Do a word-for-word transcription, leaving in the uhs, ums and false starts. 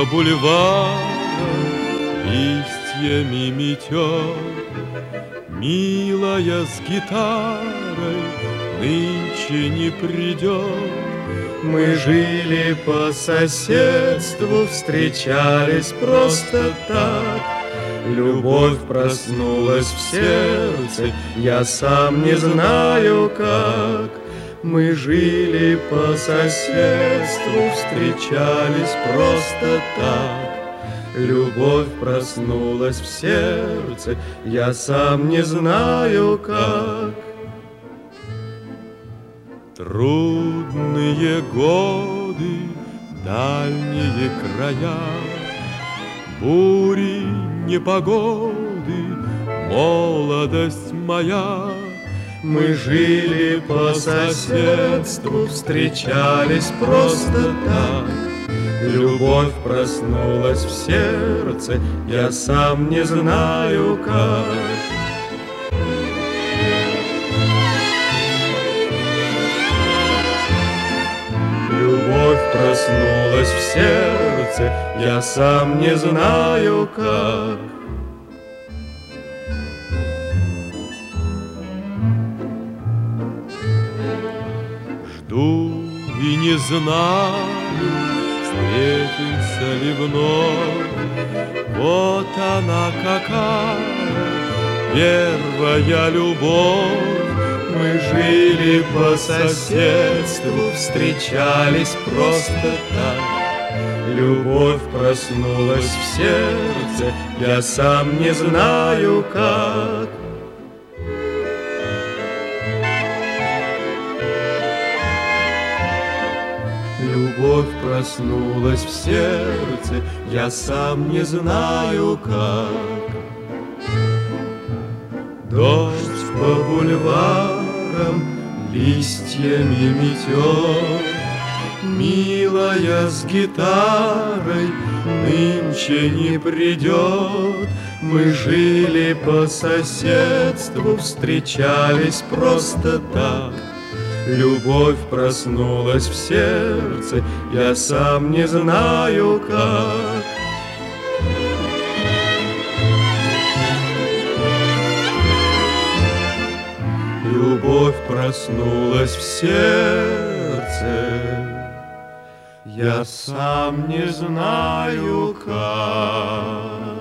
по бульварам листьями метет. Милая с гитарой нынче не придет. Мы жили по соседству, встречались просто так. Любовь проснулась в сердце, я сам не знаю как. Мы жили по соседству, встречались просто так. Любовь проснулась в сердце, я сам не знаю как. Трудные годы, дальние края, бури, непогоды, молодость моя. Мы жили по соседству, встречались просто так. Любовь проснулась в сердце, я сам не знаю как. Любовь проснулась в сердце, я сам не знаю как. Жду и не знаю, встретимся ли вновь. Вот она какая, первая любовь. Мы жили по соседству, встречались просто так. Любовь проснулась в сердце, я сам не знаю как. Любовь проснулась в сердце, я сам не знаю как. Дождь по бульварам листьями метет. Милая с гитарой нынче не придет. Мы жили по соседству, встречались просто так. Любовь проснулась в сердце, я сам не знаю как. Любовь проснулась в сердце, я сам не знаю как.